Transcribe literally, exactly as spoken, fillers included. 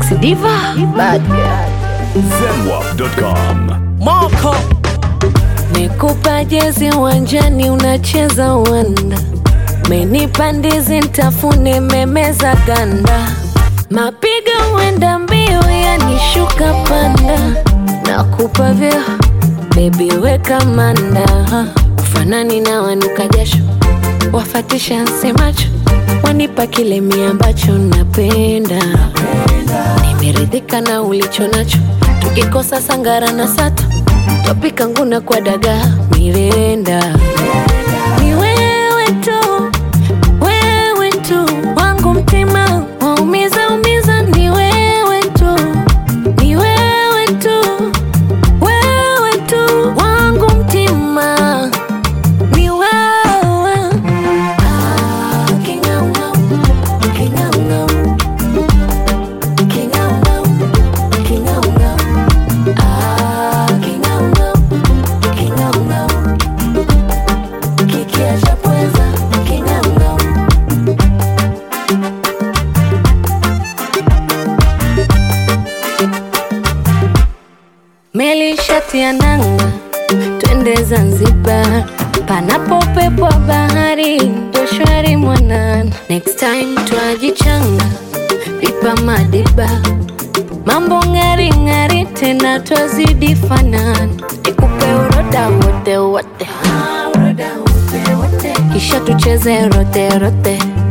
Sexy diva, bad girl. zenwap dot com. Moko nikupa jezi uwanjani unacheza uwanda, menipa ndizi nitafune memeza ganda, mapiga uenda mbio yanishuka panda, nakupa vyo baby weka manda, ufanani na wanuka jasho wafatisha nsemacho, wanipa kile mi ambacho napenda, nimeridhika na ulicho nacho, tukikosa sangara na sato topika nguna kwa daga mirenda. Ni wewe tu, wewe tu wangu mtima waumiza umiza, ni wewe tu, ni wewe tu, wewe tu wangu mtima, ni wewe. Ah, kingau-ngau, kingau-ngau, kingau-ngau, kingau-ngau. Ah, kingau-ngau, kingau-ngau, kikiacha pweza, kingau-ngau. Meli shati ya nanga, twende Zanzibar, panapo pepo bahari, ndo shwari mwanana. Next time twajichanga, pipa madiba, mambo ngari ngari tena twazidi fanana. Nikupe uroda wote wote, kisha tucheze rote rote.